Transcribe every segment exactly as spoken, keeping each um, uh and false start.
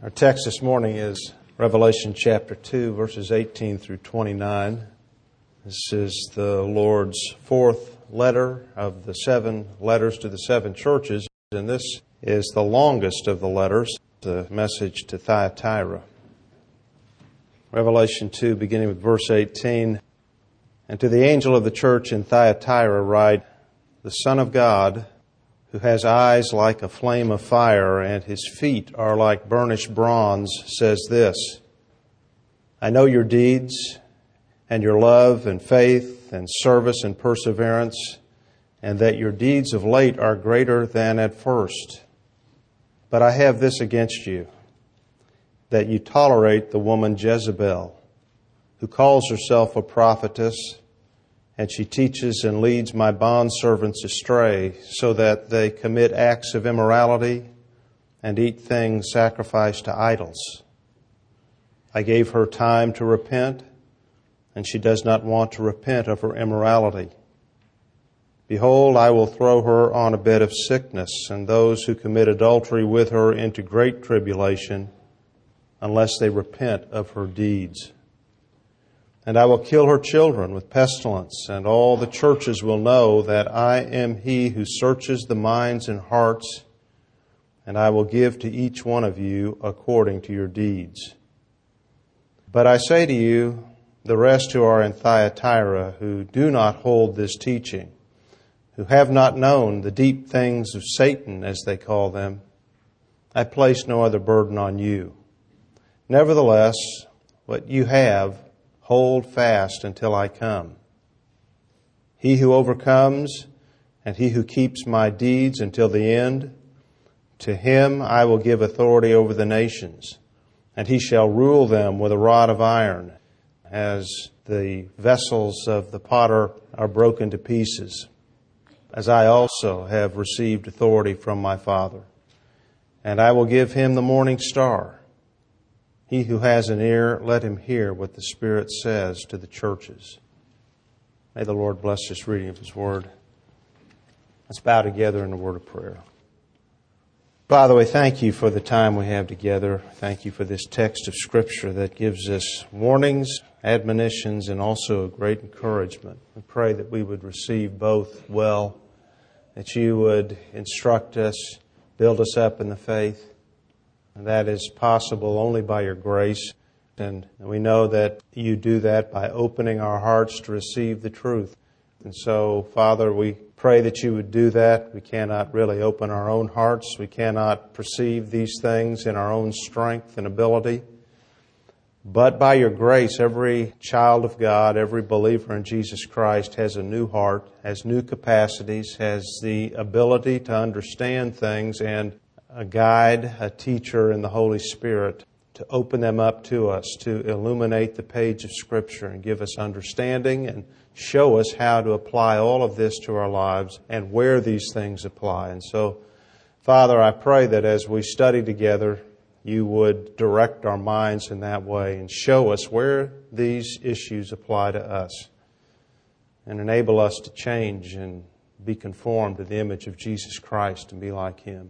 Our text this morning is Revelation chapter two, verses eighteen through twenty-nine. This is the Lord's fourth letter of the seven letters to the seven churches, and this is the longest of the letters, the message to Thyatira. Revelation two, beginning with verse eighteen. And to the angel of the church in Thyatira write, the Son of God, who has eyes like a flame of fire, and his feet are like burnished bronze, says this, I know your deeds, and your love, and faith, and service, and perseverance, and that your deeds of late are greater than at first. But I have this against you, that you tolerate the woman Jezebel, who calls herself a prophetess, and she teaches and leads my bondservants astray, so that they commit acts of immorality and eat things sacrificed to idols. I gave her time to repent, and she does not want to repent of her immorality. Behold, I will throw her on a bed of sickness, and those who commit adultery with her into great tribulation, unless they repent of her deeds. And I will kill her children with pestilence, and all the churches will know that I am He who searches the minds and hearts, and I will give to each one of you according to your deeds. But I say to you, the rest who are in Thyatira, who do not hold this teaching, who have not known the deep things of Satan, as they call them, I place no other burden on you. Nevertheless, what you have, hold fast until I come. He who overcomes and he who keeps my deeds until the end, to him I will give authority over the nations, and he shall rule them with a rod of iron, as the vessels of the potter are broken to pieces, as I also have received authority from my Father. And I will give him the morning star. He who has an ear, let him hear what the Spirit says to the churches. May the Lord bless this reading of His Word. Let's bow together in a word of prayer. Father, we thank You for the time we have together. Thank You for this text of Scripture that gives us warnings, admonitions, and also a great encouragement. We pray that we would receive both well, that You would instruct us, build us up in the faith. And that is possible only by Your grace. And we know that You do that by opening our hearts to receive the truth. And so, Father, we pray that You would do that. We cannot really open our own hearts. We cannot perceive these things in our own strength and ability. But by Your grace, every child of God, every believer in Jesus Christ has a new heart, has new capacities, has the ability to understand things, and a guide, a teacher in the Holy Spirit to open them up to us, to illuminate the page of Scripture and give us understanding and show us how to apply all of this to our lives and where these things apply. And so, Father, I pray that as we study together, You would direct our minds in that way and show us where these issues apply to us and enable us to change and be conformed to the image of Jesus Christ and be like Him.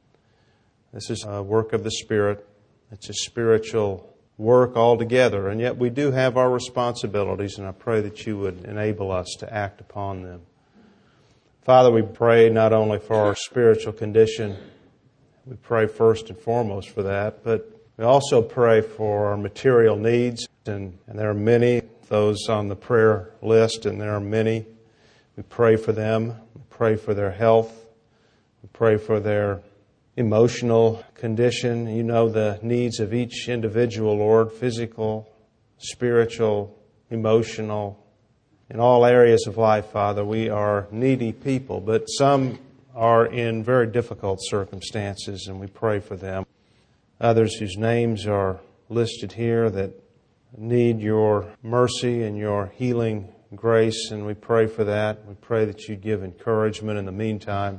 This is a work of the Spirit. It's a spiritual work altogether, and yet we do have our responsibilities, and I pray that You would enable us to act upon them. Father, we pray not only for our spiritual condition, we pray first and foremost for that, but we also pray for our material needs, and, and there are many, those on the prayer list, and there are many. We pray for them. We pray for their health. We pray for their emotional condition. You know the needs of each individual, Lord, physical, spiritual, emotional, in all areas of life, Father. We are needy people, but some are in very difficult circumstances, and we pray for them. Others whose names are listed here that need Your mercy and Your healing grace, and we pray for that. We pray that You give encouragement in the meantime.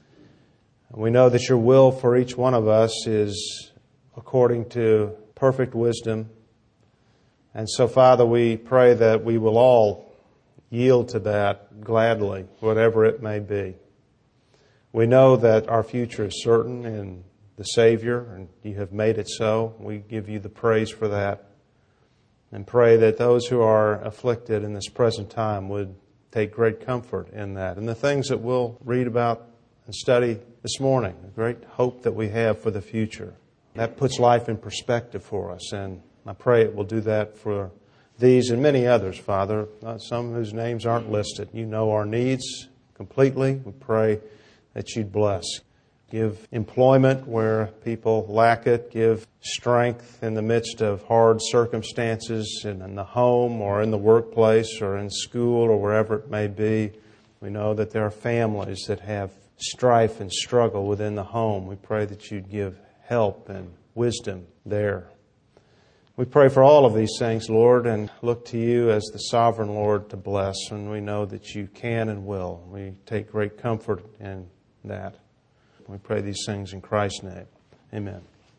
We know that Your will for each one of us is according to perfect wisdom. And so, Father, we pray that we will all yield to that gladly, whatever it may be. We know that our future is certain in the Savior, and you have made it so. We give you the praise for that, and pray that those who are afflicted in this present time would take great comfort in that. And the things that we'll read about and study this morning, the great hope that we have for the future. That puts life in perspective for us, and I pray it will do that for these and many others, Father, uh, some whose names aren't listed. You know our needs completely. We pray that you'd bless. Give employment where people lack it. Give strength in the midst of hard circumstances in, in the home or in the workplace or in school or wherever it may be. We know that there are families that have strife and struggle within the home. We pray that you'd give help and wisdom there. We pray for all of these things, Lord, and look to you as the sovereign Lord to bless, and we know that you can and will. We take great comfort in that. We pray these things in Christ's name. Amen.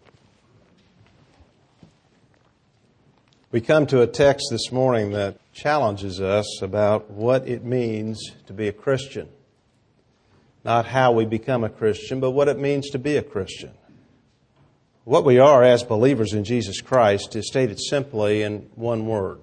We come to a text this morning that challenges us about what it means to be a Christian. Not how we become a Christian, but what it means to be a Christian. What we are as believers in Jesus Christ is stated simply in one word: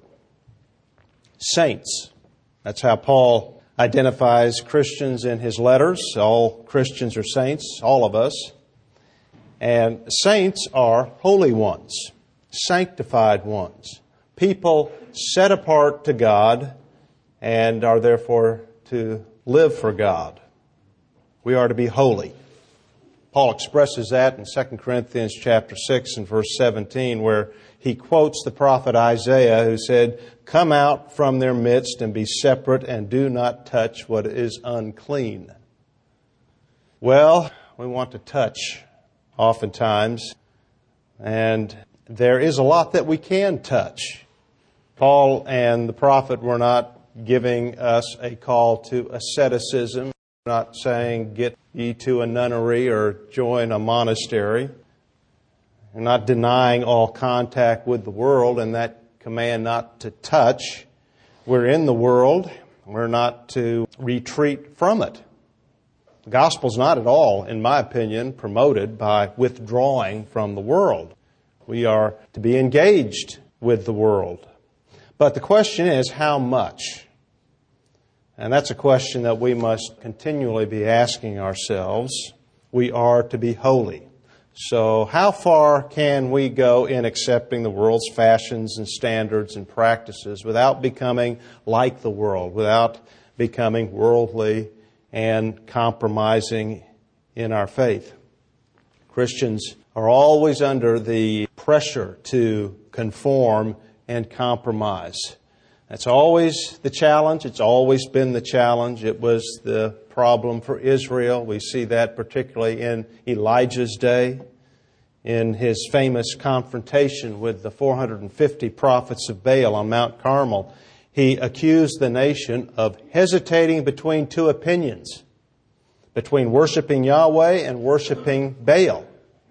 saints. That's how Paul identifies Christians in his letters. All Christians are saints, all of us. And saints are holy ones, sanctified ones, people set apart to God and are therefore to live for God. We are to be holy. Paul expresses that in Second Corinthians chapter six and verse seventeen, where he quotes the prophet Isaiah, who said, "Come out from their midst and be separate and do not touch what is unclean." Well, we want to touch oftentimes, and there is a lot that we can touch. Paul and the prophet were not giving us a call to asceticism, not saying get ye to a nunnery or join a monastery. We're not denying all contact with the world and that command not to touch. We're in the world. We're not to retreat from it. The gospel's not at all, in my opinion, promoted by withdrawing from the world. We are to be engaged with the world. But the question is, how much? And that's a question that we must continually be asking ourselves. We are to be holy. So how far can we go in accepting the world's fashions and standards and practices without becoming like the world, without becoming worldly and compromising in our faith? Christians are always under the pressure to conform and compromise. That's always the challenge. It's always been the challenge. It was the problem for Israel. We see that particularly in Elijah's day, in his famous confrontation with the four hundred fifty prophets of Baal on Mount Carmel. He accused the nation of hesitating between two opinions, between worshiping Yahweh and worshiping Baal,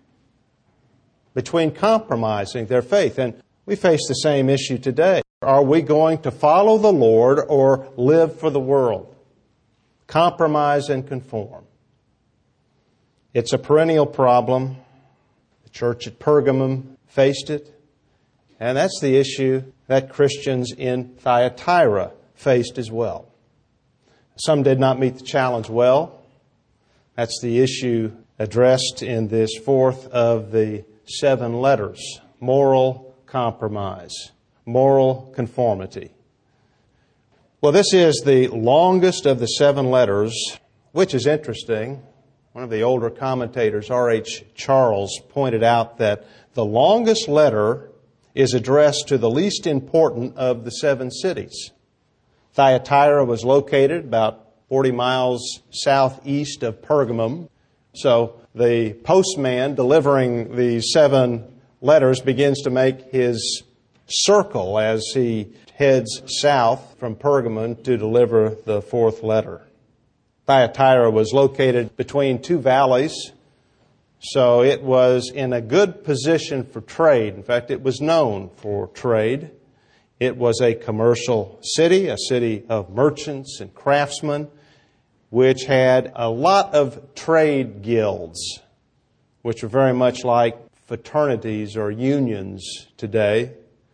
between compromising their faith. And we face the same issue today. Are we going to follow the Lord or live for the world? Compromise and conform. It's a perennial problem. The church at Pergamum faced it. And that's the issue that Christians in Thyatira faced as well. Some did not meet the challenge well. That's the issue addressed in this fourth of the seven letters: moral compromise. Moral conformity. Well, this is the longest of the seven letters, which is interesting. One of the older commentators, R H Charles, pointed out that the longest letter is addressed to the least important of the seven cities. Thyatira was located about forty miles southeast of Pergamum. So the postman delivering the seven letters begins to make his circle as he heads south from Pergamum to deliver the fourth letter. Thyatira was located between two valleys, so it was in a good position for trade. In fact, it was known for trade. It was a commercial city, a city of merchants and craftsmen, which had a lot of trade guilds. which are very much like fraternities or unions today.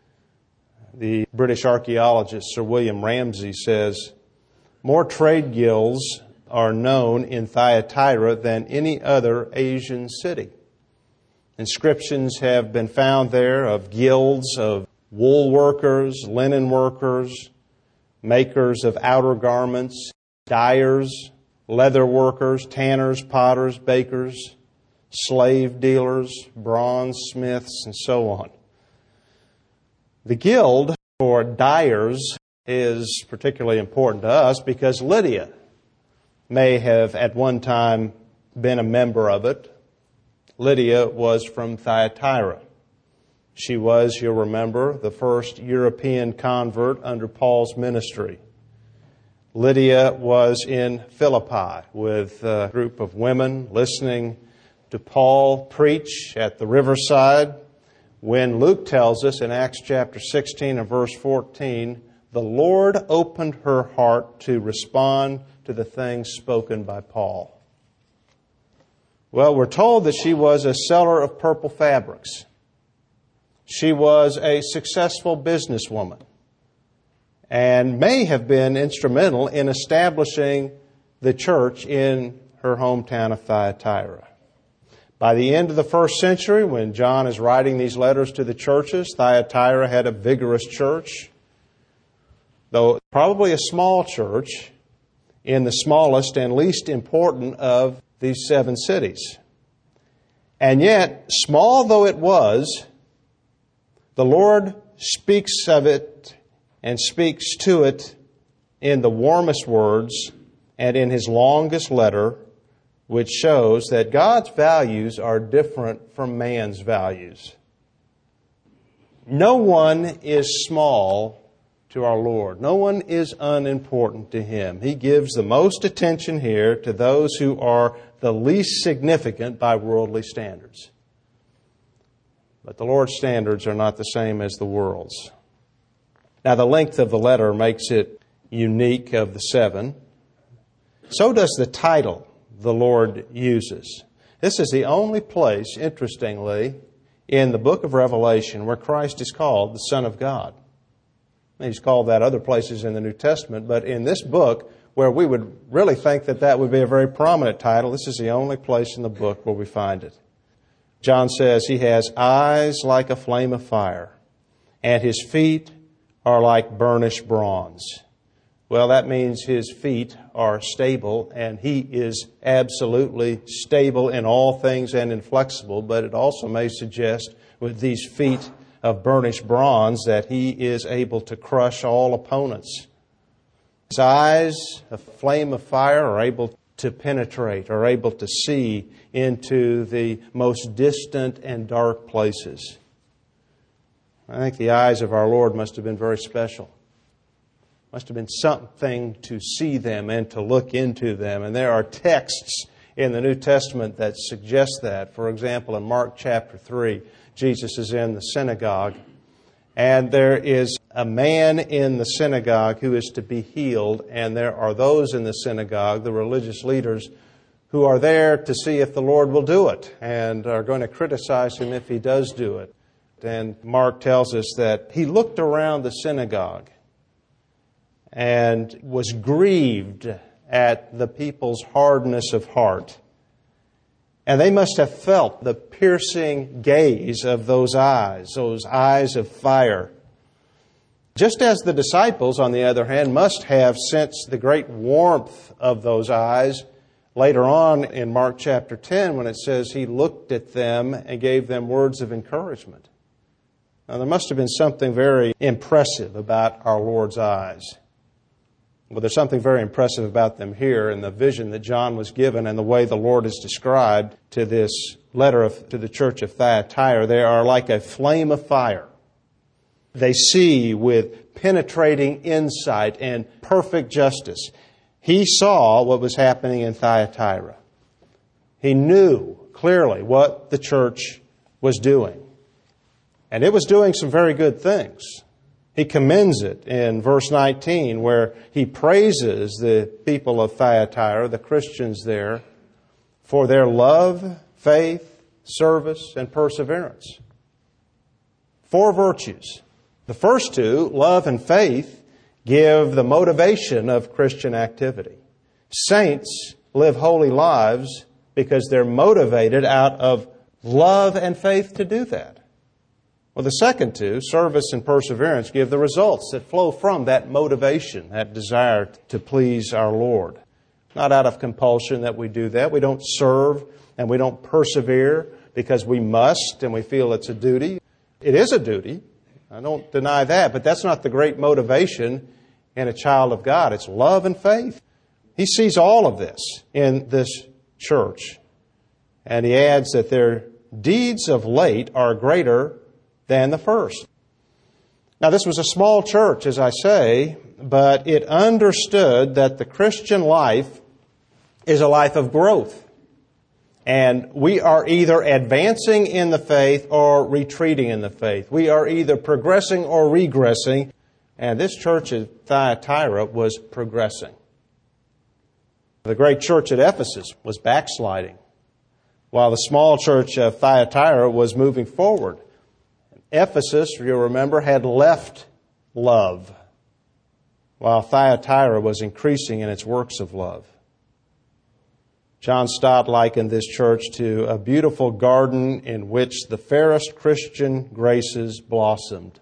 The British archaeologist Sir William Ramsay says, more trade guilds are known in Thyatira than any other Asian city. Inscriptions have been found there of guilds of wool workers, linen workers, makers of outer garments, dyers, leather workers, tanners, potters, bakers, slave dealers, bronze smiths, and so on. The guild for dyers is particularly important to us because Lydia may have at one time been a member of it. Lydia was from Thyatira. She was, you'll remember, the first European convert under Paul's ministry. Lydia was in Philippi with a group of women listening to Paul preach at the riverside when Luke tells us in Acts chapter sixteen and verse fourteen, the Lord opened her heart to respond to the things spoken by Paul. Well, we're told that she was a seller of purple fabrics. She was a successful businesswoman and may have been instrumental in establishing the church in her hometown of Thyatira. By the end of the first century, when John is writing these letters to the churches, Thyatira had a vigorous church, though probably a small church in the smallest and least important of these seven cities. And yet, small though it was, the Lord speaks of it and speaks to it in the warmest words and in His longest letter, which shows that God's values are different from man's values. No one is small to our Lord. No one is unimportant to Him. He gives the most attention here to those who are the least significant by worldly standards. But the Lord's standards are not the same as the world's. Now, the length of the letter makes it unique of the seven. So does the title the Lord uses. This is the only place, interestingly, in the book of Revelation where Christ is called the Son of God. He's called that other places in the New Testament, but in this book, where we would really think that that would be a very prominent title, this is the only place in the book where we find it. John says He has eyes like a flame of fire, and His feet are like burnished bronze. Well, that means His feet are stable, and He is absolutely stable in all things and inflexible, but it also may suggest with these feet of burnished bronze that He is able to crush all opponents. His eyes, a flame of fire, are able to penetrate, are able to see into the most distant and dark places. I think the eyes of our Lord must have been very special. Must have been something to see them and to look into them. And there are texts in the New Testament that suggest that. For example, in Mark chapter three, Jesus is in the synagogue, and there is a man in the synagogue who is to be healed, and there are those in the synagogue, the religious leaders, who are there to see if the Lord will do it and are going to criticize Him if He does do it. And Mark tells us that He looked around the synagogue and was grieved at the people's hardness of heart. And they must have felt the piercing gaze of those eyes, those eyes of fire. Just as the disciples, on the other hand, must have sensed the great warmth of those eyes later on in Mark chapter ten when it says He looked at them and gave them words of encouragement. Now, there must have been something very impressive about our Lord's eyes. Well, there's something very impressive about them here in the vision that John was given and the way the Lord is described to this letter of, to the church of Thyatira. They are like a flame of fire. They see with penetrating insight and perfect justice. He saw what was happening in Thyatira. He knew clearly what the church was doing. And it was doing some very good things. He commends it in verse nineteen, where he praises the people of Thyatira, the Christians there, for their love, faith, service, and perseverance. Four virtues. The first two, love and faith, give the motivation of Christian activity. Saints live holy lives because they're motivated out of love and faith to do that. Well, the second two, service and perseverance, give the results that flow from that motivation, that desire to please our Lord. Not out of compulsion that we do that. We don't serve and we don't persevere because we must and we feel it's a duty. It is a duty. I don't deny that, but that's not the great motivation in a child of God. It's love and faith. He sees all of this in this church. And he adds that their deeds of late are greater than the first. Now, this was a small church, as I say, but it understood that the Christian life is a life of growth. And we are either advancing in the faith or retreating in the faith. We are either progressing or regressing. And this church at Thyatira was progressing. The great church at Ephesus was backsliding, while the small church of Thyatira was moving forward. Ephesus, if you'll remember, had left love, while Thyatira was increasing in its works of love. John Stott likened this church to a beautiful garden in which the fairest Christian graces blossomed.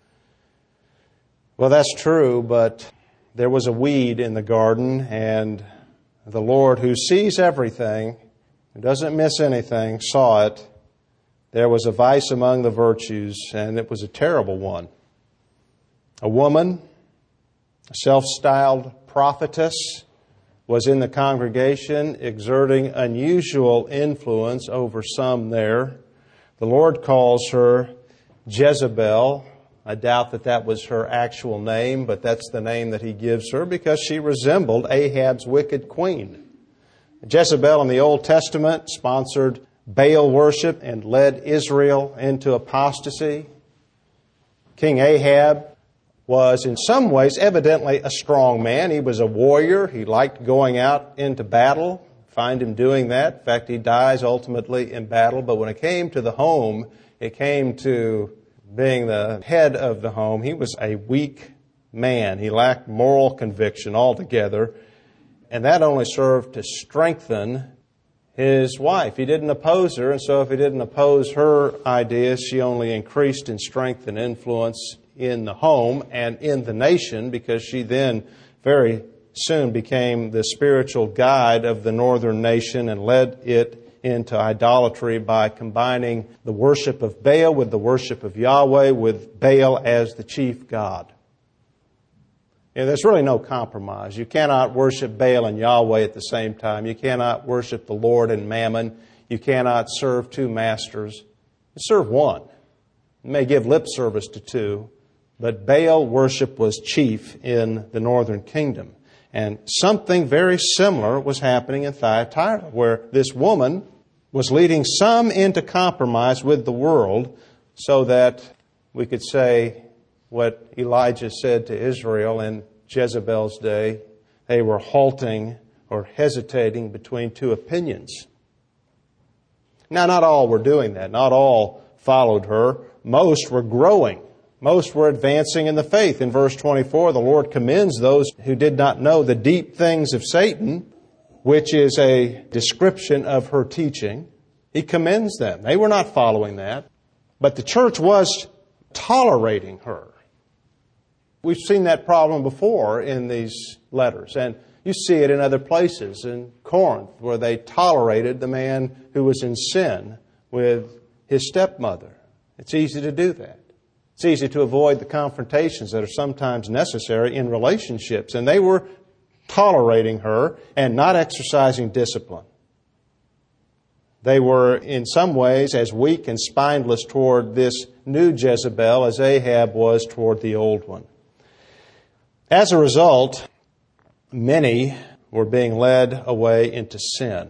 Well, that's true, but there was a weed in the garden, and the Lord, who sees everything, who doesn't miss anything, saw it. There was a vice among the virtues, and it was a terrible one. A woman, a self-styled prophetess, was in the congregation exerting unusual influence over some there. The Lord calls her Jezebel. I doubt that that was her actual name, but that's the name that he gives her because she resembled Ahab's wicked queen. Jezebel in the Old Testament sponsored Baal worship and led Israel into apostasy. King Ahab was in some ways evidently a strong man. He was a warrior. He liked going out into battle. Find him doing that. In fact, he dies ultimately in battle. But when it came to the home, it came to being the head of the home, he was a weak man. He lacked moral conviction altogether. And that only served to strengthen his wife. He didn't oppose her, and so if he didn't oppose her ideas, she only increased in strength and influence in the home and in the nation, because she then very soon became the spiritual guide of the northern nation and led it into idolatry by combining the worship of Baal with the worship of Yahweh, with Baal as the chief god. And there's really no compromise. You cannot worship Baal and Yahweh at the same time. You cannot worship the Lord and Mammon. You cannot serve two masters. You serve one. You may give lip service to two, but Baal worship was chief in the northern kingdom. And something very similar was happening in Thyatira, where this woman was leading some into compromise with the world so that we could say what Elijah said to Israel in Jezebel's day. They were halting or hesitating between two opinions. Now, not all were doing that. Not all followed her. Most were growing. Most were advancing in the faith. In verse twenty-four, the Lord commends those who did not know the deep things of Satan, which is a description of her teaching. He commends them. They were not following that. But the church was tolerating her. We've seen that problem before in these letters. And you see it in other places, in Corinth, where they tolerated the man who was in sin with his stepmother. It's easy to do that. It's easy to avoid the confrontations that are sometimes necessary in relationships. And they were tolerating her and not exercising discipline. They were in some ways as weak and spineless toward this new Jezebel as Ahab was toward the old one. As a result, many were being led away into sin.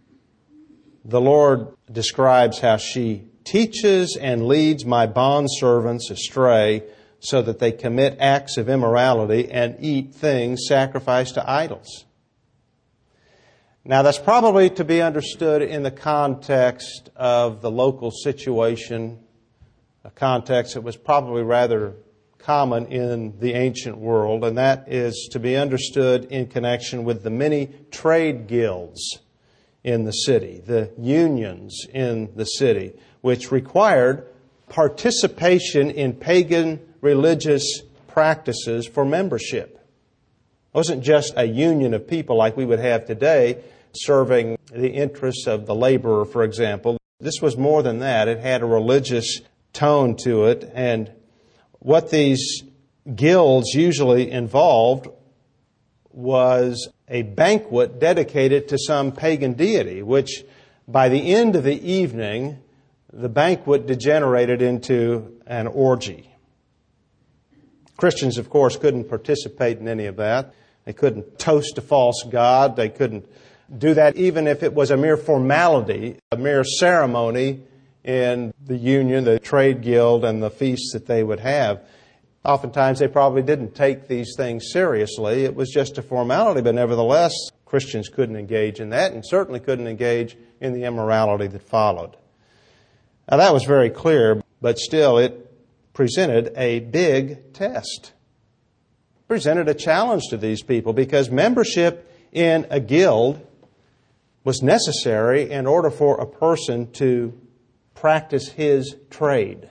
The Lord describes how she teaches and leads my bondservants astray so that they commit acts of immorality and eat things sacrificed to idols. Now, that's probably to be understood in the context of the local situation, a context that was probably rather common in the ancient world, and that is to be understood in connection with the many trade guilds in the city, the unions in the city, which required participation in pagan religious practices for membership. It wasn't just a union of people like we would have today serving the interests of the laborer, for example. This was more than that. It had a religious tone to it, and what these guilds usually involved was a banquet dedicated to some pagan deity, which by the end of the evening, the banquet degenerated into an orgy. Christians, of course, couldn't participate in any of that. They couldn't toast a false god. They couldn't do that even if it was a mere formality, a mere ceremony in the union, the trade guild, and the feasts that they would have. Oftentimes they probably didn't take these things seriously. It was just a formality, but nevertheless, Christians couldn't engage in that and certainly couldn't engage in the immorality that followed. Now that was very clear, but still it presented a big test. It presented a challenge to these people because membership in a guild was necessary in order for a person to practice his trade.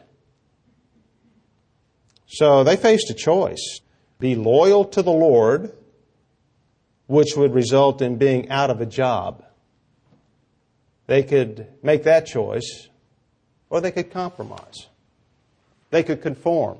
So they faced a choice. Be loyal to the Lord, which would result in being out of a job. They could make that choice, or they could compromise. They could conform.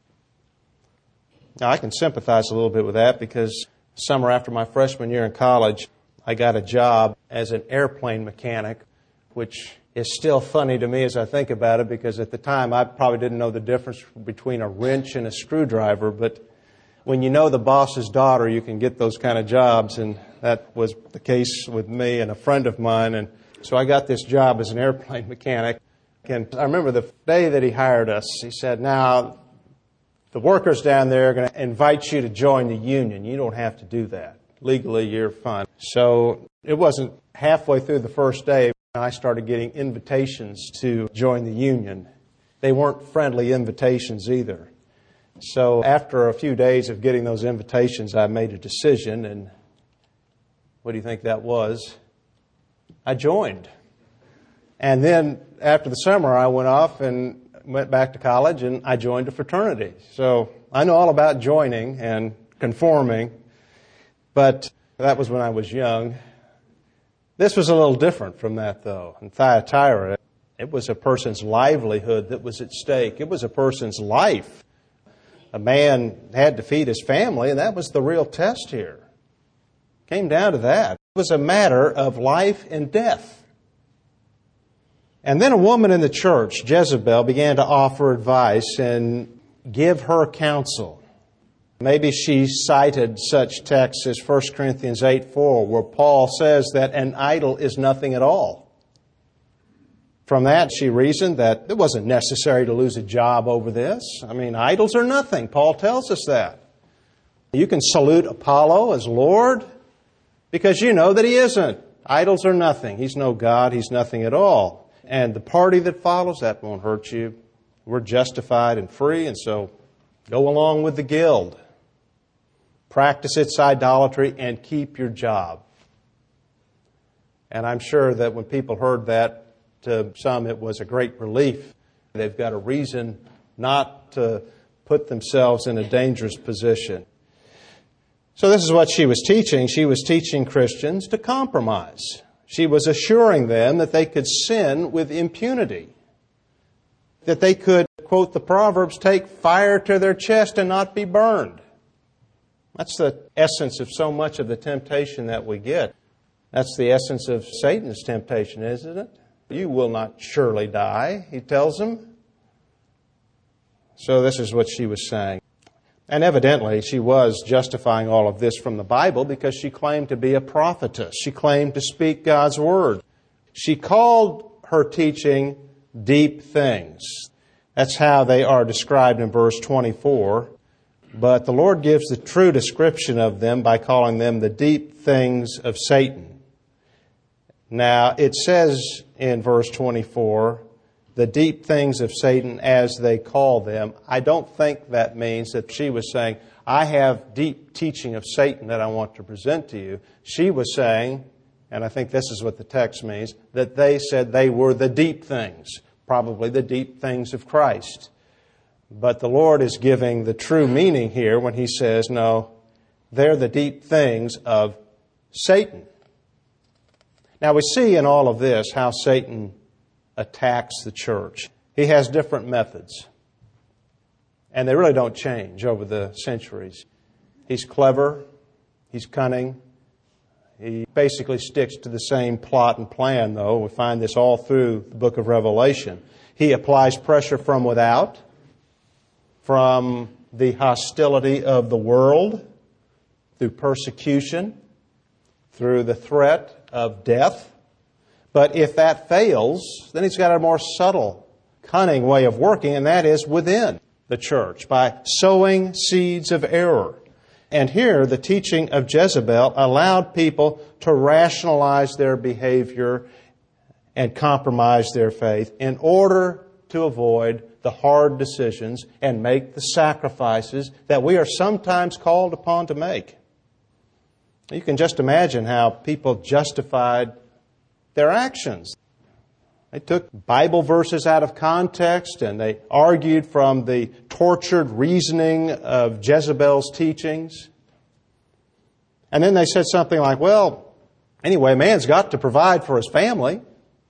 Now, I can sympathize a little bit with that because the summer after my freshman year in college, I got a job as an airplane mechanic, which is still funny to me as I think about it because at the time I probably didn't know the difference between a wrench and a screwdriver, but when you know the boss's daughter, you can get those kind of jobs, and that was the case with me and a friend of mine, and so I got this job as an airplane mechanic. And I remember the day that he hired us, he said, now, the workers down there are going to invite you to join the union. You don't have to do that. Legally, you're fine. So it wasn't halfway through the first day I started getting invitations to join the union. They weren't friendly invitations either. So after a few days of getting those invitations, I made a decision, and what do you think that was? I joined. And then after the summer, I went off and went back to college, and I joined a fraternity. So I know all about joining and conforming, but that was when I was young. This was a little different from that, though. In Thyatira, it was a person's livelihood that was at stake. It was a person's life. A man had to feed his family, and that was the real test here. It came down to that. It was a matter of life and death. And then a woman in the church, Jezebel, began to offer advice and give her counsel. Maybe she cited such texts as First Corinthians eight four, where Paul says that an idol is nothing at all. From that, she reasoned that it wasn't necessary to lose a job over this. I mean, idols are nothing. Paul tells us that. You can salute Apollo as Lord because you know that he isn't. Idols are nothing. He's no God. He's nothing at all. And the party that follows, that won't hurt you. We're justified and free, and so go along with the guild. Practice its idolatry and keep your job. And I'm sure that when people heard that, to some it was a great relief. They've got a reason not to put themselves in a dangerous position. So this is what she was teaching. She was teaching Christians to compromise. She was assuring them that they could sin with impunity. That they could, quote the Proverbs, take fire to their chest and not be burned. That's the essence of so much of the temptation that we get. That's the essence of Satan's temptation, isn't it? You will not surely die, he tells them. So this is what she was saying. And evidently she was justifying all of this from the Bible because she claimed to be a prophetess. She claimed to speak God's word. She called her teaching deep things. That's how they are described in verse twenty-four. But the Lord gives the true description of them by calling them the deep things of Satan. Now, it says in verse twenty-four, the deep things of Satan as they call them. I don't think that means that she was saying, I have deep teaching of Satan that I want to present to you. She was saying, and I think this is what the text means, that they said they were the deep things, probably the deep things of Christ. But the Lord is giving the true meaning here when He says, no, they're the deep things of Satan. Now we see in all of this how Satan attacks the church. He has different methods. And they really don't change over the centuries. He's clever. He's cunning. He basically sticks to the same plot and plan, though. We find this all through the book of Revelation. He applies pressure from without, from the hostility of the world, through persecution, through the threat of death. But if that fails, then he's got a more subtle, cunning way of working, and that is within the church, by sowing seeds of error. And here, the teaching of Jezebel allowed people to rationalize their behavior and compromise their faith in order to avoid the hard decisions and make the sacrifices that we are sometimes called upon to make. You can just imagine how people justified their actions. They took Bible verses out of context and they argued from the tortured reasoning of Jezebel's teachings. And then they said something like, well, anyway, a man's got to provide for his family.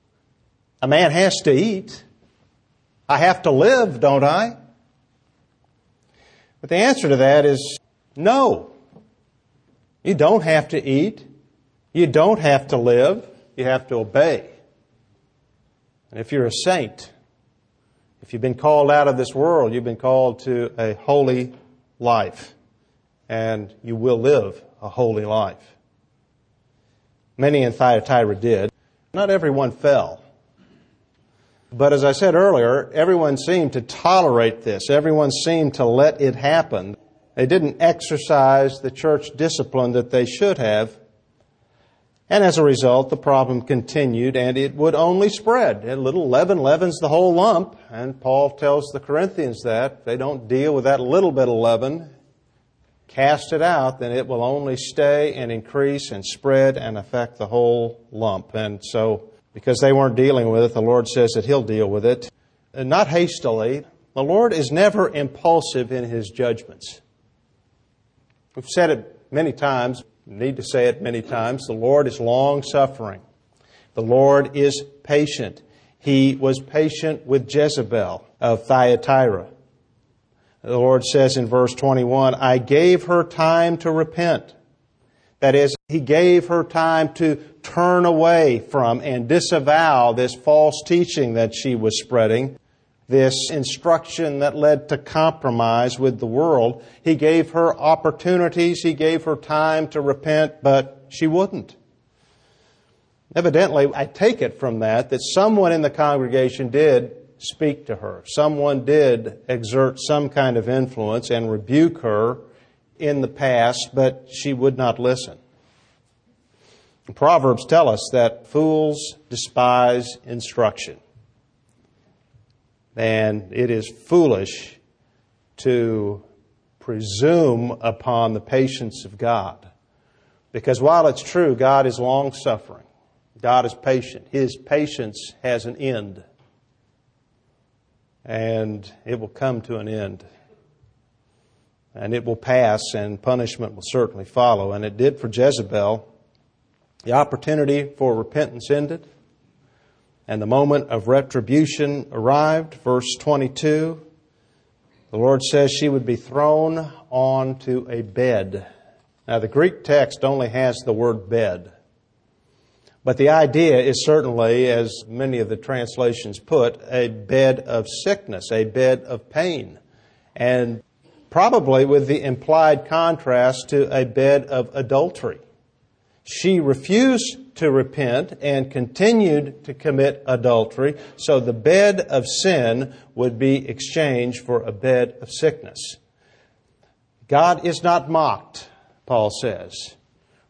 A man has to eat. I have to live, don't I? But the answer to that is no. You don't have to eat. You don't have to live. You have to obey. And if you're a saint, if you've been called out of this world, you've been called to a holy life. And you will live a holy life. Many in Thyatira did. Not everyone fell. But as I said earlier, everyone seemed to tolerate this. Everyone seemed to let it happen. They didn't exercise the church discipline that they should have. And as a result, the problem continued, and it would only spread. A little leaven leavens the whole lump, and Paul tells the Corinthians that. If they don't deal with that little bit of leaven, cast it out, then it will only stay and increase and spread and affect the whole lump. And so, because they weren't dealing with it, the Lord says that He'll deal with it. And not hastily. The Lord is never impulsive in His judgments. We've said it many times. Need to say it many times. The Lord is long-suffering. The Lord is patient. He was patient with Jezebel of Thyatira. The Lord says in verse twenty-one, I gave her time to repent. That is, He gave her time to turn away from and disavow this false teaching that she was spreading, this instruction that led to compromise with the world. He gave her opportunities. He gave her time to repent, but she wouldn't. Evidently, I take it from that that someone in the congregation did speak to her. Someone did exert some kind of influence and rebuke her in the past, but she would not listen. The Proverbs tell us that fools despise instruction. And it is foolish to presume upon the patience of God. Because while it's true, God is long-suffering. God is patient. His patience has an end. And it will come to an end. And it will pass, and punishment will certainly follow. And it did for Jezebel. The opportunity for repentance ended. And the moment of retribution arrived. Verse twenty-two, the Lord says she would be thrown onto a bed. Now the Greek text only has the word bed. But the idea is certainly, as many of the translations put, a bed of sickness, a bed of pain. And probably with the implied contrast to a bed of adultery. She refused to repent and continued to commit adultery, so the bed of sin would be exchanged for a bed of sickness. God is not mocked, Paul says.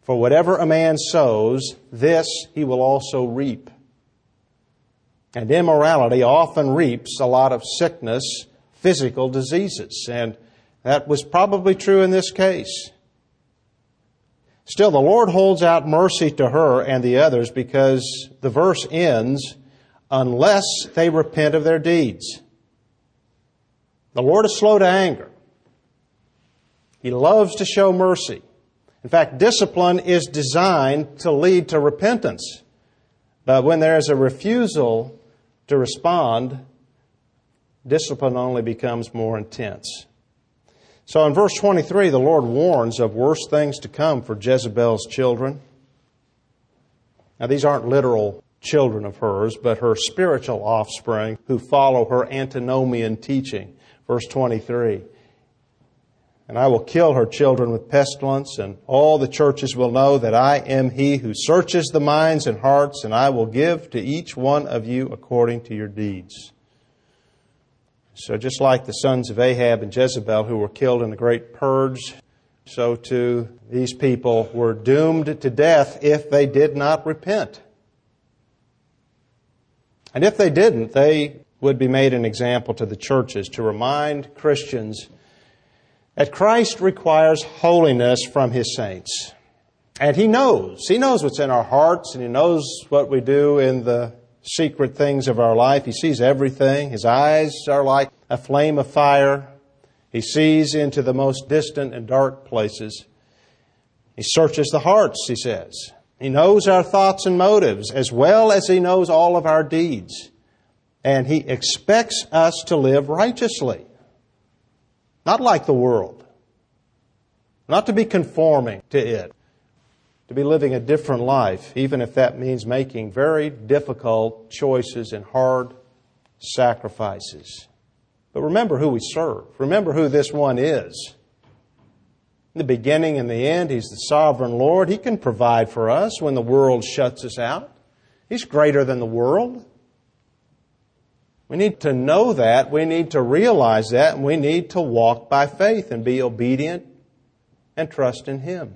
For whatever a man sows, this he will also reap. And immorality often reaps a lot of sickness, physical diseases. And that was probably true in this case. Still, the Lord holds out mercy to her and the others because the verse ends, unless they repent of their deeds. The Lord is slow to anger. He loves to show mercy. In fact, discipline is designed to lead to repentance. But when there is a refusal to respond, discipline only becomes more intense. So in verse twenty-three, the Lord warns of worse things to come for Jezebel's children. Now, these aren't literal children of hers, but her spiritual offspring who follow her antinomian teaching. Verse twenty-three. And I will kill her children with pestilence, and all the churches will know that I am He who searches the minds and hearts, and I will give to each one of you according to your deeds. So just like the sons of Ahab and Jezebel who were killed in the great purge, so too these people were doomed to death if they did not repent. And if they didn't, they would be made an example to the churches to remind Christians that Christ requires holiness from His saints. And He knows. He knows what's in our hearts, and He knows what we do in the secret things of our life. He sees everything. His eyes are like a flame of fire. He sees into the most distant and dark places. He searches the hearts, He says. He knows our thoughts and motives as well as He knows all of our deeds. And He expects us to live righteously. Not like the world. Not to be conforming to it. To be living a different life, even if that means making very difficult choices and hard sacrifices. But remember who we serve. Remember who this one is. In the beginning and the end, He's the sovereign Lord. He can provide for us when the world shuts us out. He's greater than the world. We need to know that. We need to realize that. And we need to walk by faith and be obedient and trust in Him.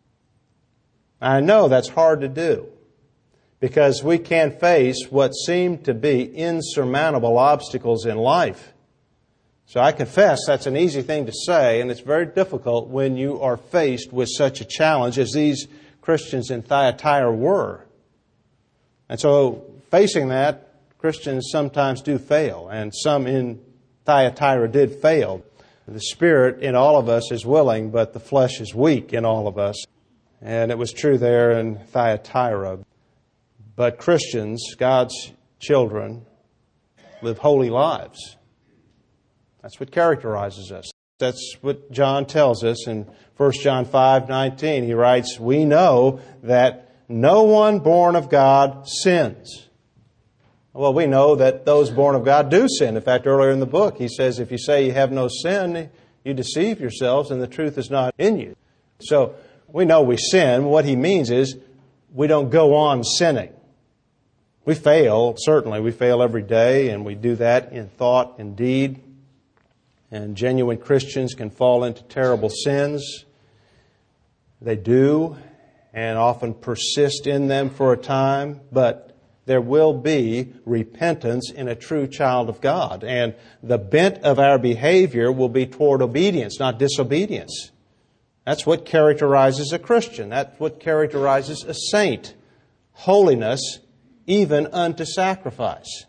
I know that's hard to do because we can face what seem to be insurmountable obstacles in life. So I confess that's an easy thing to say, and it's very difficult when you are faced with such a challenge as these Christians in Thyatira were. And so facing that, Christians sometimes do fail, and some in Thyatira did fail. The Spirit in all of us is willing, but the flesh is weak in all of us. And it was true there in Thyatira. But Christians, God's children, live holy lives. That's what characterizes us. That's what John tells us in First John five nineteen. He writes, we know that no one born of God sins. Well, we know that those born of God do sin. In fact, earlier in the book, he says, if you say you have no sin, you deceive yourselves and the truth is not in you. So, we know we sin. What he means is we don't go on sinning. We fail, certainly. We fail every day, and we do that in thought and deed. And genuine Christians can fall into terrible sins. They do, and often persist in them for a time, but there will be repentance in a true child of God. And the bent of our behavior will be toward obedience, not disobedience. That's what characterizes a Christian. That's what characterizes a saint. Holiness, even unto sacrifice.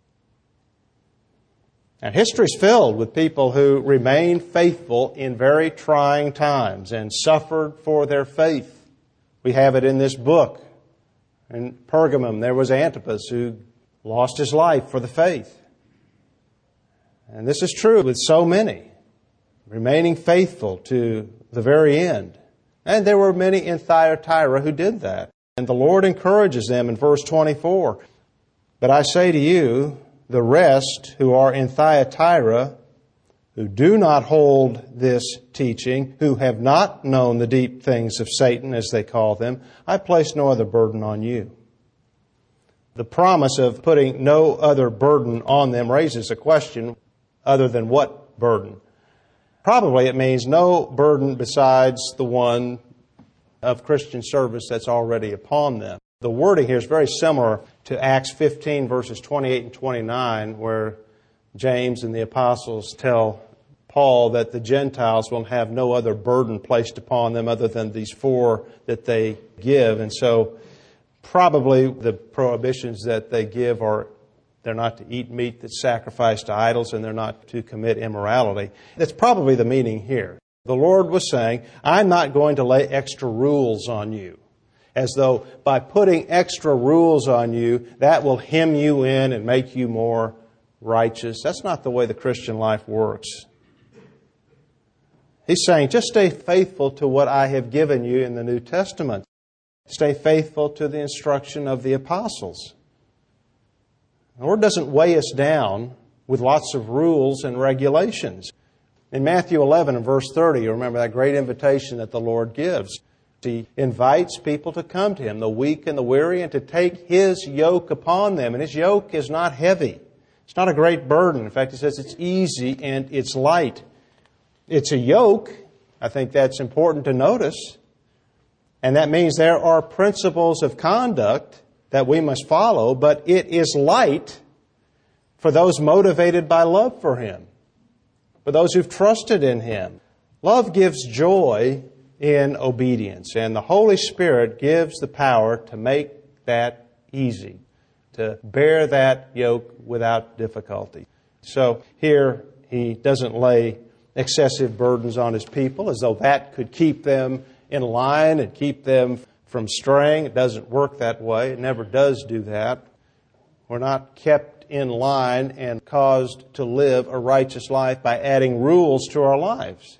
And history is filled with people who remained faithful in very trying times and suffered for their faith. We have it in this book. In Pergamum, there was Antipas who lost his life for the faith. And this is true with so many, remaining faithful to the very end. And there were many in Thyatira who did that. And the Lord encourages them in verse twenty-four. But I say to you, the rest who are in Thyatira, who do not hold this teaching, who have not known the deep things of Satan, as they call them, I place no other burden on you. The promise of putting no other burden on them raises a question other than what burden? Probably it means no burden besides the one of Christian service that's already upon them. The wording here is very similar to Acts fifteen, verses twenty-eight and twenty-nine, where James and the apostles tell Paul that the Gentiles will have no other burden placed upon them other than these four that they give. And so probably the prohibitions that they give are they're not to eat meat that's sacrificed to idols, and they're not to commit immorality. That's probably the meaning here. The Lord was saying, I'm not going to lay extra rules on you, as though by putting extra rules on you, that will hem you in and make you more righteous. That's not the way the Christian life works. He's saying, just stay faithful to what I have given you in the New Testament. Stay faithful to the instruction of the apostles. The Lord doesn't weigh us down with lots of rules and regulations. In Matthew eleven and verse thirty, you remember that great invitation that the Lord gives. He invites people to come to Him, the weak and the weary, and to take His yoke upon them. And His yoke is not heavy. It's not a great burden. In fact, He says it's easy and it's light. It's a yoke. I think that's important to notice. And that means there are principles of conduct that we must follow, but it is light for those motivated by love for Him, for those who've trusted in Him. Love gives joy in obedience, and the Holy Spirit gives the power to make that easy, to bear that yoke without difficulty. So here He doesn't lay excessive burdens on His people as though that could keep them in line and keep them from straying. It doesn't work that way. It never does do that. We're not kept in line and caused to live a righteous life by adding rules to our lives.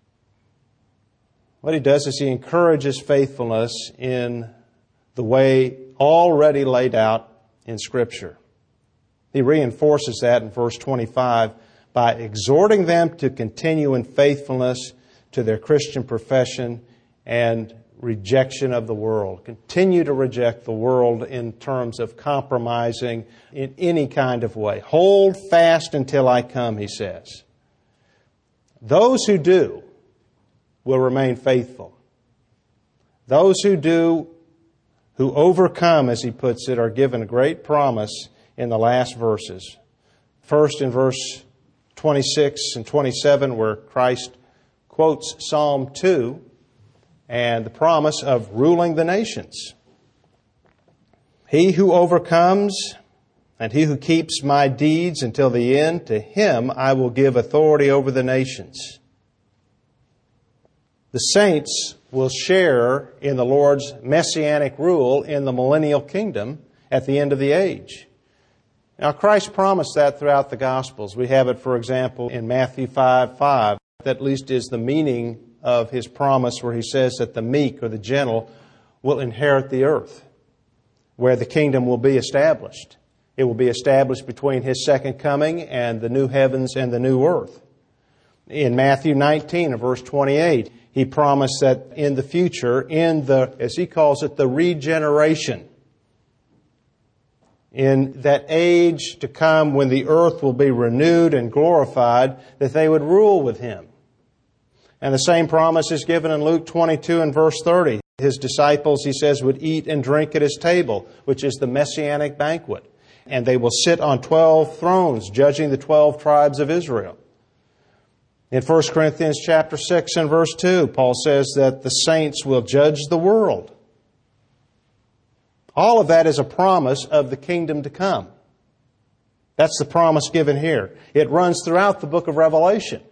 What He does is He encourages faithfulness in the way already laid out in Scripture. He reinforces that in verse twenty-five by exhorting them to continue in faithfulness to their Christian profession and rejection of the world. Continue to reject the world in terms of compromising in any kind of way. Hold fast until I come, He says. Those who do will remain faithful. Those who do, who overcome, as He puts it, are given a great promise in the last verses. First in verse twenty-six and twenty-seven, where Christ quotes Psalm two, and the promise of ruling the nations. He who overcomes and he who keeps my deeds until the end, to him I will give authority over the nations. The saints will share in the Lord's messianic rule in the millennial kingdom at the end of the age. Now, Christ promised that throughout the Gospels. We have it, for example, in Matthew five five. That at least is the meaning of His promise, where He says that the meek or the gentle will inherit the earth, where the kingdom will be established. It will be established between His second coming and the new heavens and the new earth. In Matthew nineteen, verse twenty-eight, He promised that in the future, in the, as He calls it, the regeneration, in that age to come when the earth will be renewed and glorified, that they would rule with Him. And the same promise is given in Luke twenty-two and verse thirty. His disciples, He says, would eat and drink at His table, which is the messianic banquet. And they will sit on twelve thrones, judging the twelve tribes of Israel. In First Corinthians chapter six and verse two, Paul says that the saints will judge the world. All of that is a promise of the kingdom to come. That's the promise given here. It runs throughout the book of Revelation.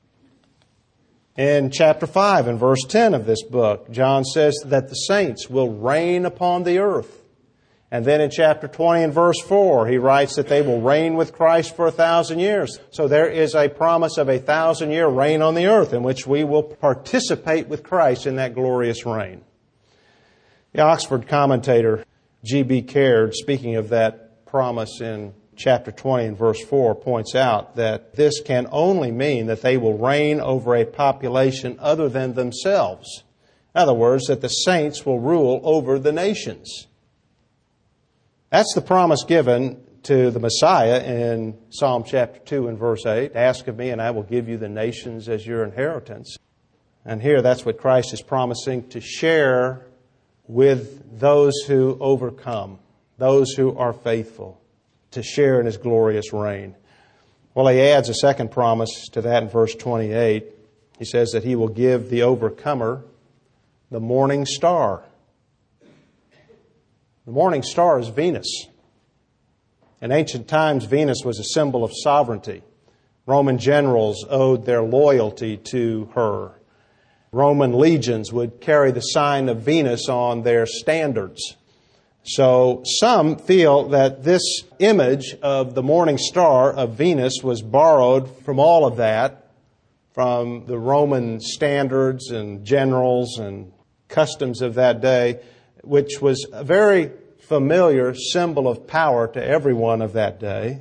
In chapter five and verse ten of this book, John says that the saints will reign upon the earth. And then in chapter twenty and verse four, he writes that they will reign with Christ for a thousand years. So there is a promise of a thousand year reign on the earth in which we will participate with Christ in that glorious reign. The Oxford commentator G B Caird, speaking of that promise in chapter twenty and verse four, points out that this can only mean that they will reign over a population other than themselves. In other words, that the saints will rule over the nations. That's the promise given to the Messiah in Psalm chapter two and verse eight. Ask of me and I will give you the nations as your inheritance. And here that's what Christ is promising, to share with those who overcome, those who are faithful, to share in His glorious reign. Well, He adds a second promise to that in verse twenty-eight. He says that He will give the overcomer the morning star. The morning star is Venus. In ancient times, Venus was a symbol of sovereignty. Roman generals owed their loyalty to her. Roman legions would carry the sign of Venus on their standards. So some feel that this image of the morning star of Venus was borrowed from all of that, from the Roman standards and generals and customs of that day, which was a very familiar symbol of power to everyone of that day,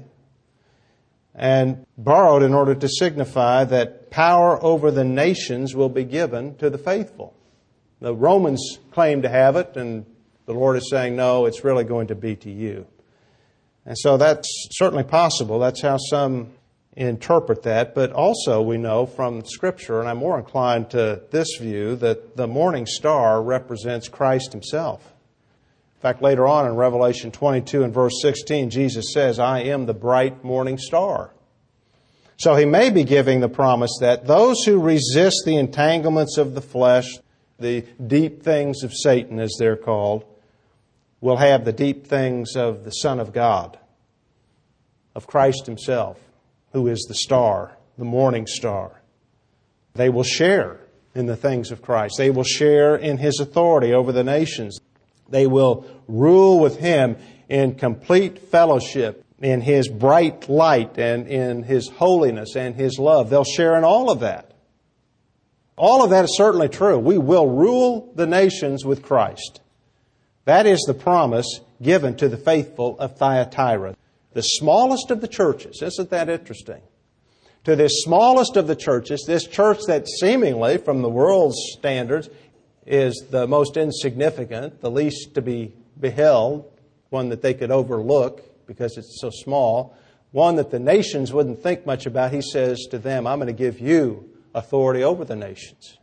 and borrowed in order to signify that power over the nations will be given to the faithful. The Romans claim to have it, and the Lord is saying, no, it's really going to be to you. And so that's certainly possible. That's how some interpret that. But also we know from Scripture, and I'm more inclined to this view, that the morning star represents Christ Himself. In fact, later on in Revelation twenty-two and verse sixteen, Jesus says, I am the bright morning star. So He may be giving the promise that those who resist the entanglements of the flesh, the deep things of Satan as they're called, will have the deep things of the Son of God, of Christ Himself, who is the star, the morning star. They will share in the things of Christ. They will share in His authority over the nations. They will rule with Him in complete fellowship, in His bright light, and in His holiness and His love. They'll share in all of that. All of that is certainly true. We will rule the nations with Christ. That is the promise given to the faithful of Thyatira, the smallest of the churches. Isn't that interesting? To this smallest of the churches, this church that seemingly, from the world's standards, is the most insignificant, the least to be beheld, one that they could overlook because it's so small, one that the nations wouldn't think much about. He says to them, I'm going to give you authority over the nations.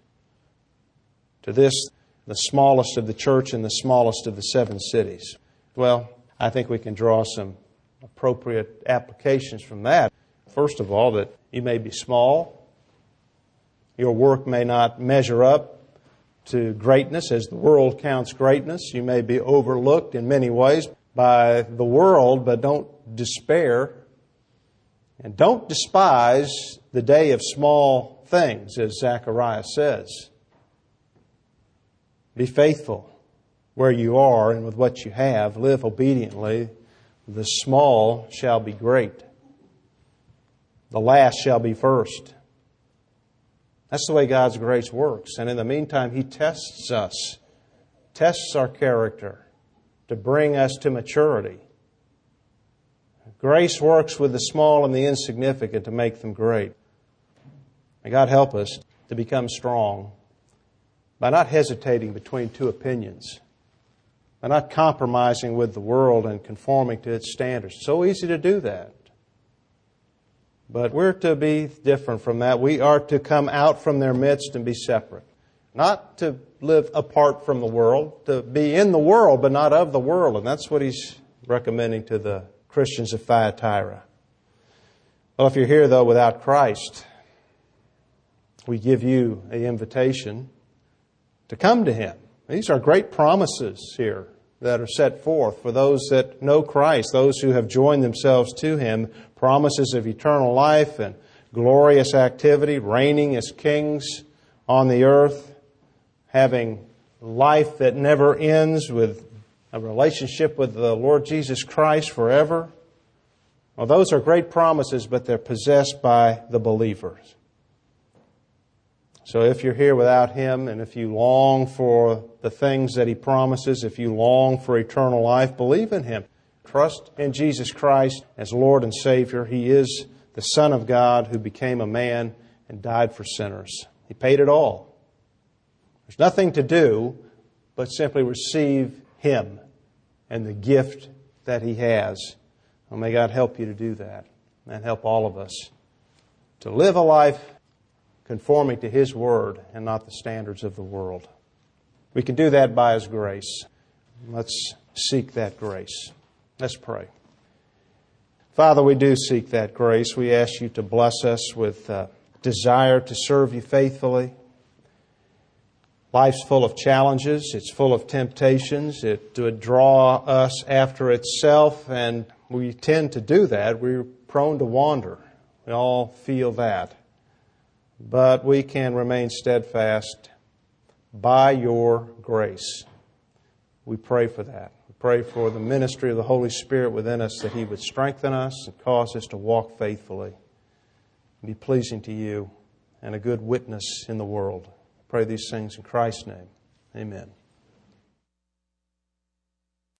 To this, the smallest of the church and the smallest of the seven cities. Well, I think we can draw some appropriate applications from that. First of all, that you may be small. Your work may not measure up to greatness as the world counts greatness. You may be overlooked in many ways by the world, but don't despair. And don't despise the day of small things, as Zechariah says. Be faithful where you are and with what you have. Live obediently. The small shall be great. The last shall be first. That's the way God's grace works. And in the meantime, He tests us, tests our character to bring us to maturity. Grace works with the small and the insignificant to make them great. May God help us to become strong by not hesitating between two opinions, by not compromising with the world and conforming to its standards. It's so easy to do that. But we're to be different from that. We are to come out from their midst and be separate. Not to live apart from the world, to be in the world but not of the world. And that's what he's recommending to the Christians of Thyatira. Well, if you're here, though, without Christ, we give you an invitation to come to Him. These are great promises here that are set forth for those that know Christ, those who have joined themselves to Him, promises of eternal life and glorious activity, reigning as kings on the earth, having life that never ends with a relationship with the Lord Jesus Christ forever. Well, those are great promises, but they're possessed by the believers. So if you're here without Him, and if you long for the things that He promises, if you long for eternal life, believe in Him. Trust in Jesus Christ as Lord and Savior. He is the Son of God who became a man and died for sinners. He paid it all. There's nothing to do but simply receive Him and the gift that He has. Well, may God help you to do that and help all of us to live a life conforming to His Word and not the standards of the world. We can do that by His grace. Let's seek that grace. Let's pray. Father, we do seek that grace. We ask You to bless us with uh, desire to serve You faithfully. Life's full of challenges. It's full of temptations. It would draw us after itself, and we tend to do that. We're prone to wander. We all feel that. But we can remain steadfast by Your grace. We pray for that. We pray for the ministry of the Holy Spirit within us, that He would strengthen us and cause us to walk faithfully and be pleasing to You and a good witness in the world. I pray these things in Christ's name. Amen.